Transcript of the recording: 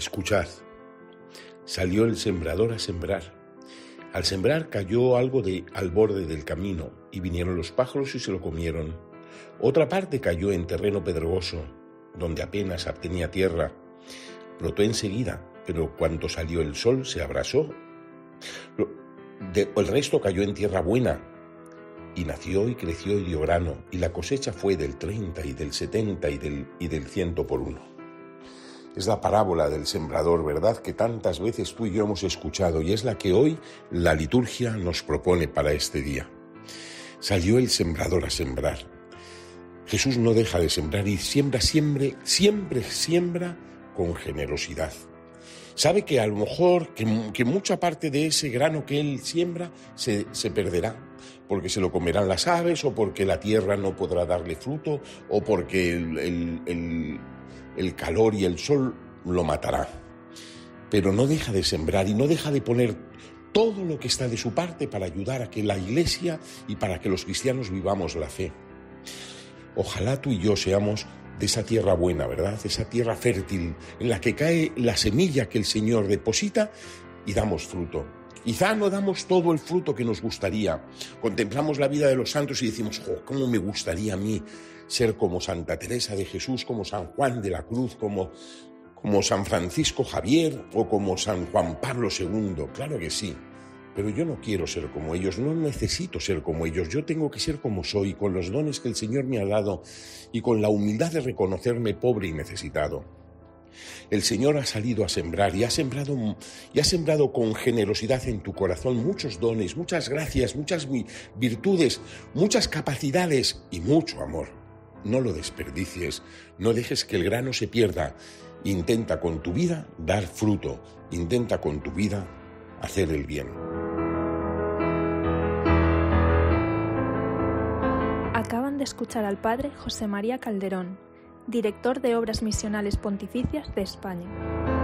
Escuchad, salió el sembrador a sembrar. Al sembrar cayó algo al borde del camino, y vinieron los pájaros y se lo comieron. Otra parte cayó en terreno pedregoso, donde apenas tenía tierra. Brotó enseguida, pero cuando salió el sol se abrasó. El resto cayó en tierra buena, y nació y creció y dio grano, y la cosecha fue del 30 y del 70 y del 100 por uno. Es la parábola del sembrador, ¿verdad?, que tantas veces tú y yo hemos escuchado, y es la que hoy la liturgia nos propone para este día. Salió el sembrador a sembrar. Jesús no deja de sembrar y siempre siembra con generosidad. Sabe que a lo mejor que mucha parte de ese grano que él siembra se perderá, porque se lo comerán las aves, o porque la tierra no podrá darle fruto, o porque el calor y el sol lo matará. Pero no deja de sembrar y no deja de poner todo lo que está de su parte para ayudar a que la Iglesia y para que los cristianos vivamos la fe. Ojalá tú y yo seamos de esa tierra buena, ¿verdad? De esa tierra fértil en la que cae la semilla que el Señor deposita y damos fruto. Quizá no damos todo el fruto que nos gustaría. Contemplamos la vida de los santos y decimos, ¿cómo me gustaría a mí ser como Santa Teresa de Jesús, como San Juan de la Cruz, como San Francisco Javier o como San Juan Pablo II? Claro que sí, pero yo no quiero ser como ellos, no necesito ser como ellos. Yo tengo que ser como soy, con los dones que el Señor me ha dado y con la humildad de reconocerme pobre y necesitado. El Señor ha salido a sembrar y ha sembrado con generosidad en tu corazón muchos dones, muchas gracias, muchas virtudes, muchas capacidades y mucho amor. No lo desperdicies, no dejes que el grano se pierda. Intenta con tu vida dar fruto, intenta con tu vida hacer el bien. Acaban de escuchar al Padre José María Calderón, director de Obras Misionales Pontificias de España.